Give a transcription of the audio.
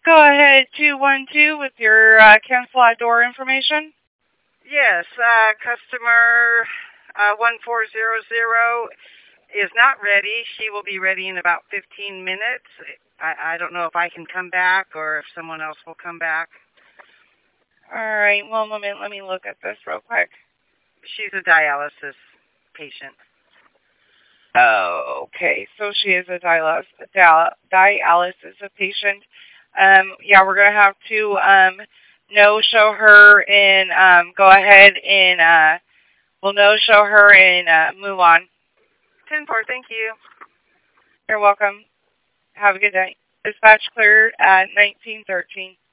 Go ahead, 212 with your cancel outdoor information. Yes, customer 1400 is not ready. She will be ready in about 15 minutes. I don't know if I can come back or if someone else will come back. All right, one moment. Let me look at this real quick. She's a dialysis patient. Oh, okay. So she is a dialysis patient. Yeah, we're going to have to no-show her and go ahead and we'll no-show her and move on. 10-4, thank you. You're welcome. Have a good day. Dispatch cleared at 1913.